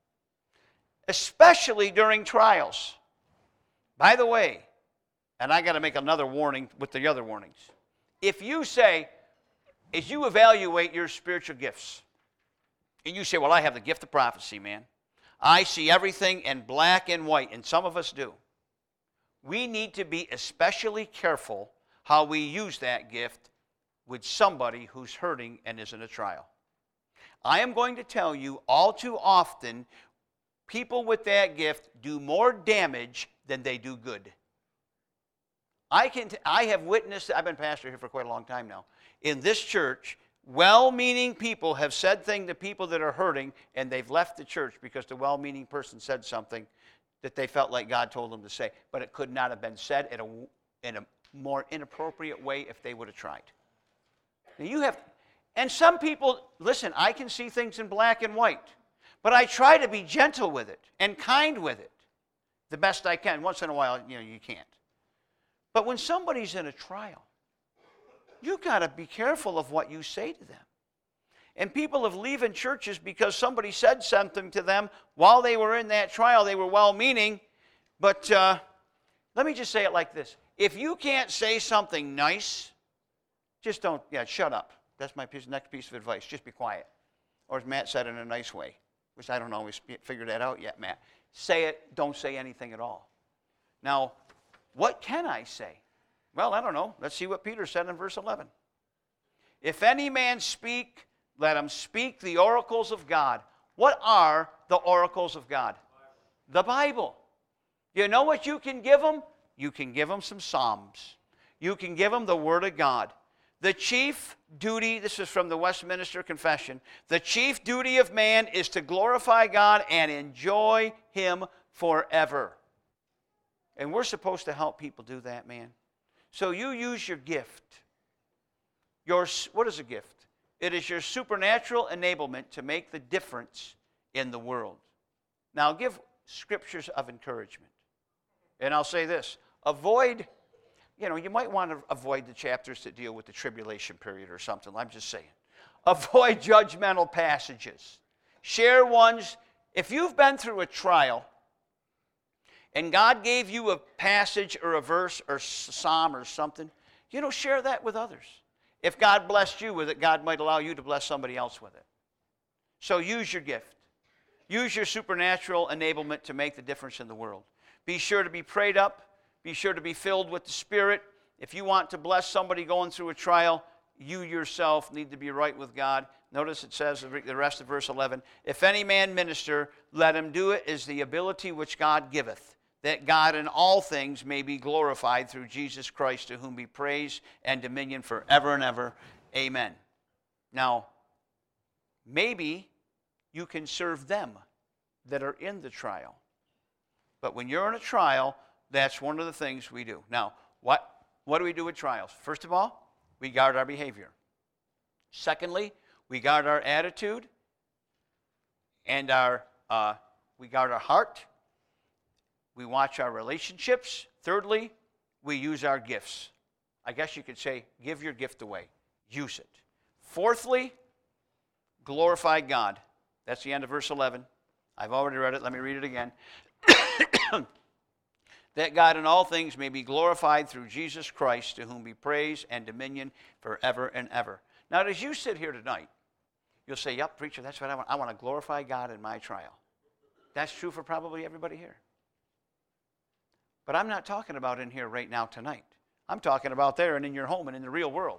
Especially during trials. By the way, and I got to make another warning with the other warnings. If you say, as you evaluate your spiritual gifts, and you say, well, I have the gift of prophecy, man. I see everything in black and white, and some of us do. We need to be especially careful how we use that gift with somebody who's hurting and is in a trial. I am going to tell you all too often, people with that gift do more damage than they do good. I can. T- I have witnessed, I've been pastor here for quite a long time now. In this church, well-meaning people have said things to people that are hurting, and they've left the church because the well-meaning person said something that they felt like God told them to say, but it could not have been said in a, in a more inappropriate way if they would have tried. Now you have, and some people, listen, I can see things in black and white, but I try to be gentle with it and kind with it the best I can. Once in a while, you know, you can't. But when somebody's in a trial, you got to be careful of what you say to them. And people have leaving churches because somebody said something to them while they were in that trial. They were well-meaning, but uh, let me just say it like this. If you can't say something nice, just don't, yeah, shut up. That's my piece, next piece of advice. Just be quiet. Or as Matt said, in a nice way, which I don't always figure that out yet, Matt. Say it, don't say anything at all. Now, what can I say? Well, I don't know. Let's see what Peter said in verse eleven. If any man speak, let him speak the oracles of God. What are the oracles of God? The Bible. You know what you can give them? You can give them some Psalms. You can give them the Word of God. The chief duty, this is from the Westminster Confession, the chief duty of man is to glorify God and enjoy Him forever. And we're supposed to help people do that, man. So you use your gift. Your, what is a gift? It is your supernatural enablement to make the difference in the world. Now, I'll give scriptures of encouragement. And I'll say this. Avoid, you know, you might want to avoid the chapters that deal with the tribulation period or something. I'm just saying. Avoid judgmental passages. Share ones. If you've been through a trial, and God gave you a passage or a verse or psalm or something, you know, share that with others. If God blessed you with it, God might allow you to bless somebody else with it. So use your gift. Use your supernatural enablement to make the difference in the world. Be sure to be prayed up. Be sure to be filled with the Spirit. If you want to bless somebody going through a trial, you yourself need to be right with God. Notice it says, the rest of verse eleven, if any man minister, let him do it as the ability which God giveth, that God in all things may be glorified through Jesus Christ, to whom be praise and dominion forever and ever. Amen. Now, maybe you can serve them that are in the trial. But when you're in a trial, that's one of the things we do. Now, what, what do we do with trials? First of all, we guard our behavior. Secondly, we guard our attitude and our uh, we guard our heart. We watch our relationships. Thirdly, we use our gifts. I guess you could say, give your gift away. Use it. Fourthly, glorify God. That's the end of verse eleven. I've already read it. Let me read it again. That God in all things may be glorified through Jesus Christ, to whom be praise and dominion forever and ever. Now, as you sit here tonight, you'll say, yep, preacher, that's what I want. I want to glorify God in my trial. That's true for probably everybody here. But I'm not talking about in here right now tonight. I'm talking about there and in your home and in the real world.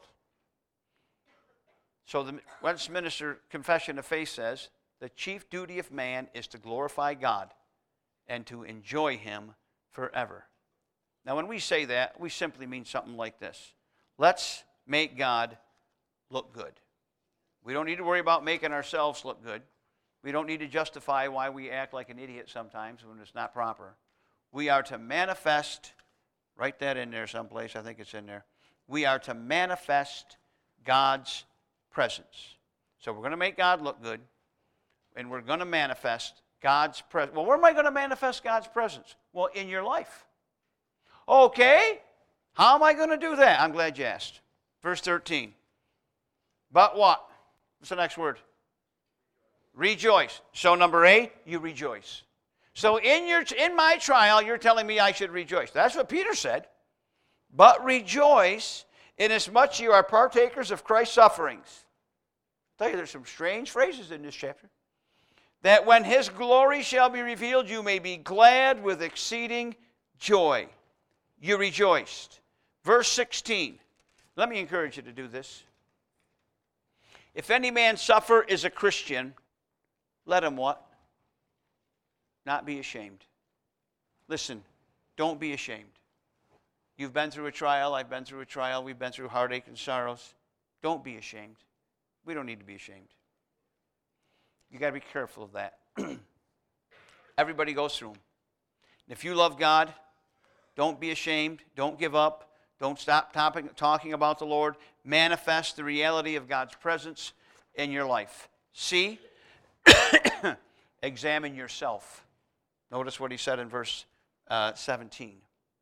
So the Westminster Confession of Faith says, the chief duty of man is to glorify God and to enjoy him forever. Now, when we say that, we simply mean something like this. Let's make God look good. We don't need to worry about making ourselves look good. We don't need to justify why we act like an idiot sometimes when it's not proper. We are to manifest, write that in there someplace, I think it's in there. We are to manifest God's presence. So we're going to make God look good, and we're going to manifest God's presence. Well, where am I going to manifest God's presence? Well, in your life. Okay, how am I going to do that? I'm glad you asked. Verse thirteen. But what? What's the next word? Rejoice. So number eight, you rejoice. So in your in my trial, you're telling me I should rejoice. That's what Peter said. But rejoice, inasmuch you are partakers of Christ's sufferings. I'll tell you, there's some strange phrases in this chapter. That when his glory shall be revealed, you may be glad with exceeding joy. You rejoiced. Verse sixteen. Let me encourage you to do this. If any man suffer is a Christian, let him what? Not be ashamed. Listen, don't be ashamed. You've been through a trial, I've been through a trial, we've been through heartache and sorrows. Don't be ashamed. We don't need to be ashamed. You got to be careful of that. Everybody goes through them. And if you love God, don't be ashamed. Don't give up. Don't stop topping, talking about the Lord. Manifest the reality of God's presence in your life. See? Examine yourself. Notice what he said in verse uh, seventeen.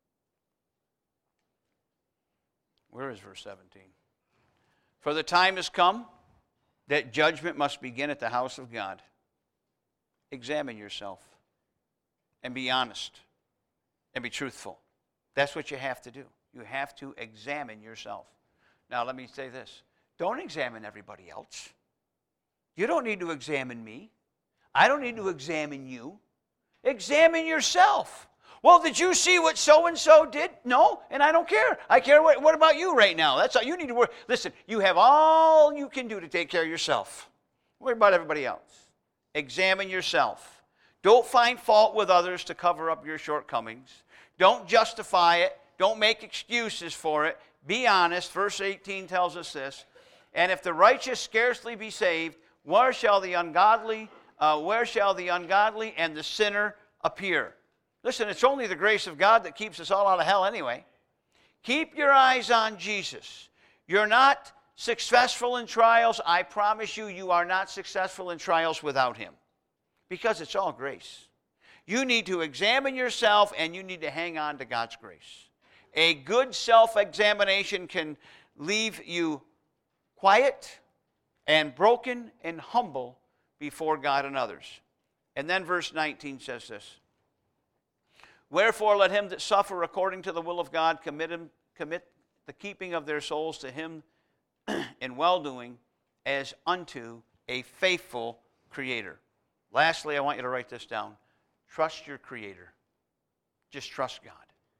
Where is verse seventeen? For the time has come that judgment must begin at the house of God. Examine yourself and be honest and be truthful. That's what you have to do. You have to examine yourself. Now, let me say this. Don't examine everybody else. You don't need to examine me. I don't need to examine you. Examine yourself. Well, did you see what so-and-so did? No, and I don't care. I care what, what about you right now? That's all you need to worry. Listen, you have all you can do to take care of yourself. Worry about everybody else. Examine yourself. Don't find fault with others to cover up your shortcomings. Don't justify it. Don't make excuses for it. Be honest. Verse eighteen tells us this. And if the righteous scarcely be saved, where shall the ungodly, uh, where shall the ungodly and the sinner appear? Listen, it's only the grace of God that keeps us all out of hell anyway. Keep your eyes on Jesus. You're not successful in trials. I promise you, you are not successful in trials without him. Because it's all grace. You need to examine yourself and you need to hang on to God's grace. A good self-examination can leave you quiet and broken and humble before God and others. And then verse nineteen says this. Wherefore let him that suffer according to the will of God commit, him, commit the keeping of their souls to him in well-doing as unto a faithful Creator. Lastly, I want you to write this down. Trust your Creator. Just trust God.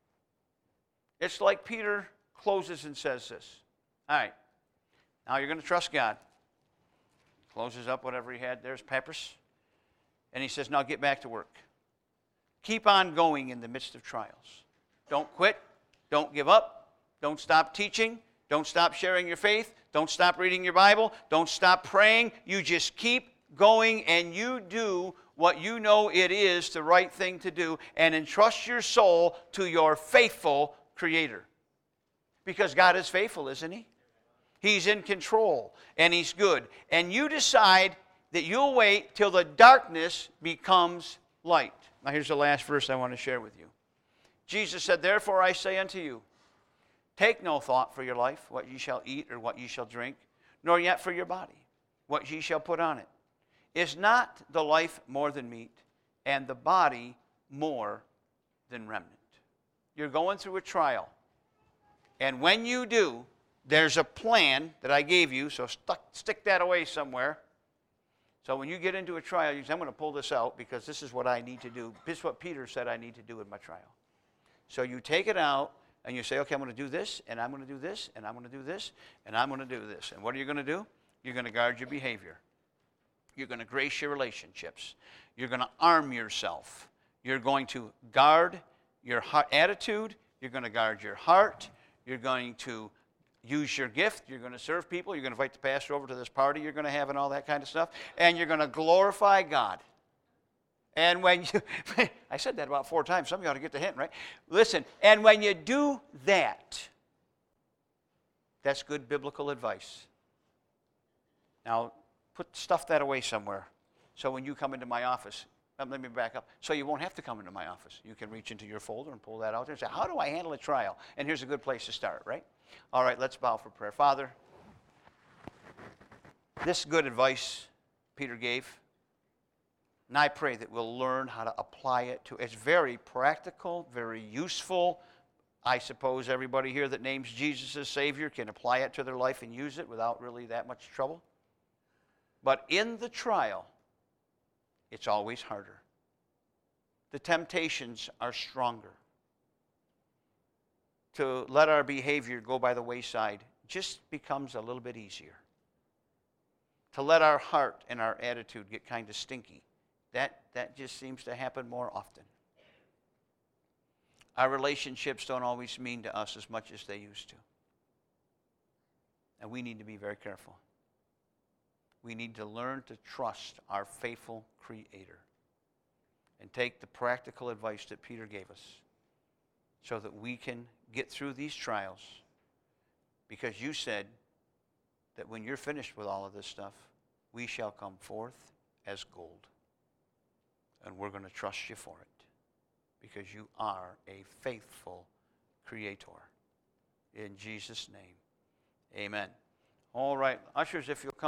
It's like Peter closes and says this. All right, now you're going to trust God. Closes up whatever he had. There's Peppers. And he says, now get back to work. Keep on going in the midst of trials. Don't quit. Don't give up. Don't stop teaching. Don't stop sharing your faith. Don't stop reading your Bible. Don't stop praying. You just keep going and you do what you know it is the right thing to do and entrust your soul to your faithful Creator. Because God is faithful, isn't He? He's in control and He's good. And you decide that you'll wait till the darkness becomes light. Now here's the last verse I want to share with you. Jesus said, therefore I say unto you, take no thought for your life, what ye shall eat or what ye shall drink, nor yet for your body. what ye shall put on it. Is not the life more than meat, and the body more than remnant? You're going through a trial. And when you do, there's a plan that I gave you, so stuck, stick that away somewhere. So when you get into a trial, you say, I'm going to pull this out because this is what I need to do. This is what Peter said I need to do in my trial. So you take it out and you say, okay, I'm going to do this, and I'm going to do this, and I'm going to do this, and I'm going to do this. And what are you going to do? You're going to guard your behavior. You're going to grace your relationships. You're going to arm yourself. You're going to guard your heart, attitude. You're going to guard your heart. You're going to use your gift. You're going to serve people. You're going to invite the pastor over to this party you're going to have and all that kind of stuff. And you're going to glorify God. And when you, I said that about four times. Some of you ought to get the hint, right? Listen, and when you do that, that's good biblical advice. Now, put stuff that away somewhere. So when you come into my office, um, let me back up. So you won't have to come into my office. You can reach into your folder and pull that out there and say, how do I handle a trial? And here's a good place to start, right? All right, let's bow for prayer. Father, this is good advice Peter gave. And I pray that we'll learn how to apply it to, it's very practical, very useful. I suppose everybody here that names Jesus as Savior can apply it to their life and use it without really that much trouble. But in the trial, it's always harder. The temptations are stronger. To let our behavior go by the wayside just becomes a little bit easier. To let our heart and our attitude get kind of stinky, that, that just seems to happen more often. Our relationships don't always mean to us as much as they used to. And we need to be very careful. We need to learn to trust our faithful Creator and take the practical advice that Peter gave us so that we can get through these trials, because you said that when you're finished with all of this stuff, we shall come forth as gold. And we're going to trust you for it because you are a faithful Creator. In Jesus' name, amen. All right, ushers, if you'll come.